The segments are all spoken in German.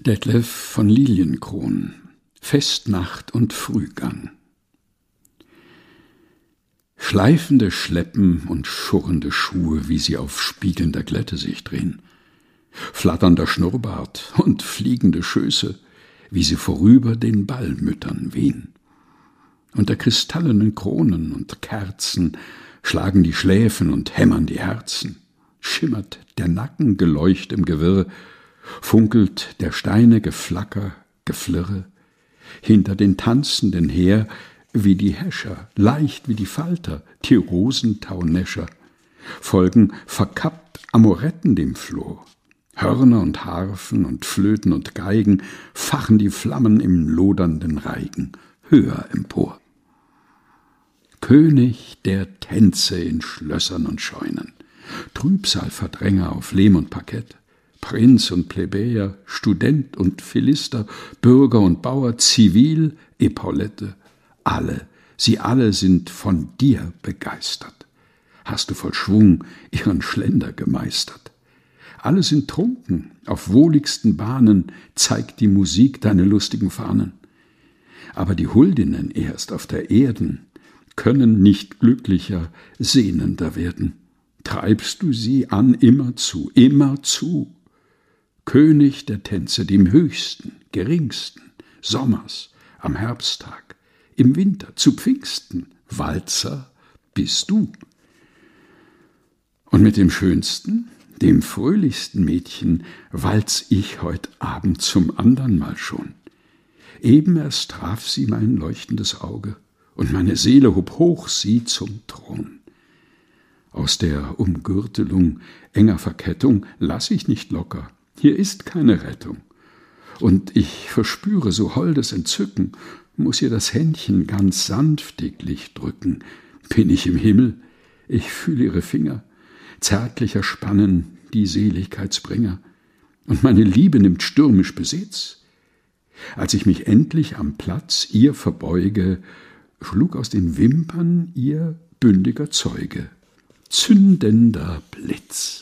Detlev von Lilienkron, Festnacht und Frühgang. Schleifende Schleppen und schurrende Schuhe, wie sie auf spiegelnder Glätte sich drehen, flatternder Schnurrbart und fliegende Schöße, wie sie vorüber den Ballmüttern wehen. Unter kristallenen Kronen und Kerzen schlagen die Schläfen und hämmern die Herzen, schimmert der Nacken geleucht im Gewirr, funkelt der Steine Geflacker, Geflirre, hinter den Tanzenden her, wie die Häscher, leicht wie die Falter, die Rosentaunescher, folgen verkappt Amoretten dem Floh. Hörner und Harfen und Flöten und Geigen fachen die Flammen im lodernden Reigen höher empor. König der Tänze in Schlössern und Scheunen, Trübsalverdränger auf Lehm und Parkett, Prinz und Plebejer, Student und Philister, Bürger und Bauer, Zivil, Epaulette, sie alle sind von dir begeistert. Hast du voll Schwung ihren Schlender gemeistert. Alle sind trunken, auf wohligsten Bahnen zeigt die Musik deine lustigen Fahnen. Aber die Huldinnen erst auf der Erden können nicht glücklicher, sehnender werden. Treibst du sie an immerzu, immerzu. König der Tänze, dem höchsten, geringsten, Sommers, am Herbsttag, im Winter, zu Pfingsten, Walzer bist du. Und mit dem schönsten, dem fröhlichsten Mädchen walz ich heut Abend zum andern Mal schon. Eben erst traf sie mein leuchtendes Auge, und meine Seele hob hoch sie zum Thron. Aus der Umgürtelung enger Verkettung lass ich nicht locker, hier ist keine Rettung. Und ich verspüre so holdes Entzücken, muß ihr das Händchen ganz sanftiglich drücken. Bin ich im Himmel, ich fühl ihre Finger, zärtlicher spannen die Seligkeitsbringer, und meine Liebe nimmt stürmisch Besitz. Als ich mich endlich am Platz ihr verbeuge, schlug aus den Wimpern ihr bündiger Zeuge, zündender Blitz.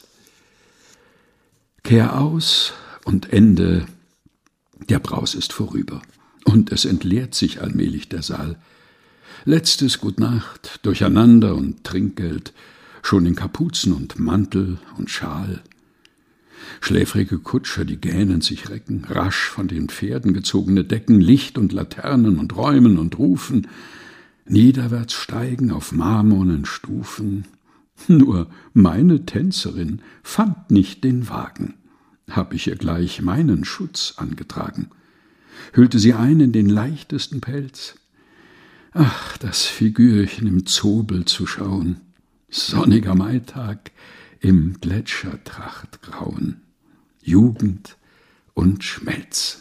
Kehr aus und Ende, der Braus ist vorüber, und es entleert sich allmählich der Saal. Letztes Gutnacht, Durcheinander und Trinkgeld, schon in Kapuzen und Mantel und Schal. Schläfrige Kutscher, die gähnend sich recken, rasch von den Pferden gezogene Decken, Licht und Laternen und Räumen und Rufen, niederwärts steigen auf marmornen Stufen. Nur meine Tänzerin fand nicht den Wagen, hab ich ihr gleich meinen Schutz angetragen, hüllte sie ein in den leichtesten Pelz. Ach, das Figürchen im Zobel zu schauen, sonniger Maitag im Gletschertrachtgrauen, Jugend und Schmelz.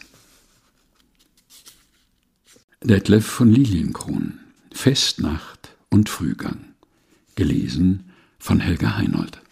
Detlev von Lilienkron, Festnacht und Frühgang. Gelesen von Helga Heinold.